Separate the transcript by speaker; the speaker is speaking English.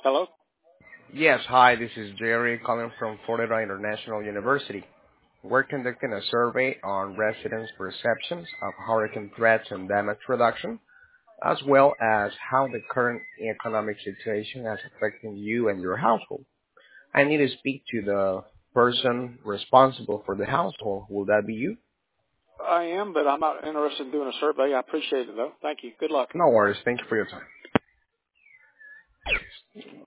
Speaker 1: Hello?
Speaker 2: Yes, hi, this is Jerry calling from Florida International University. We're conducting a survey on residents' perceptions of hurricane threats and damage reduction, as well as how the current economic situation is affecting you and your household. I need to speak to the person responsible for the household. Will that be you?
Speaker 1: I am, but I'm not interested in doing a survey. I appreciate it, though. Thank you. Good luck.
Speaker 2: No worries. Thank you for your time.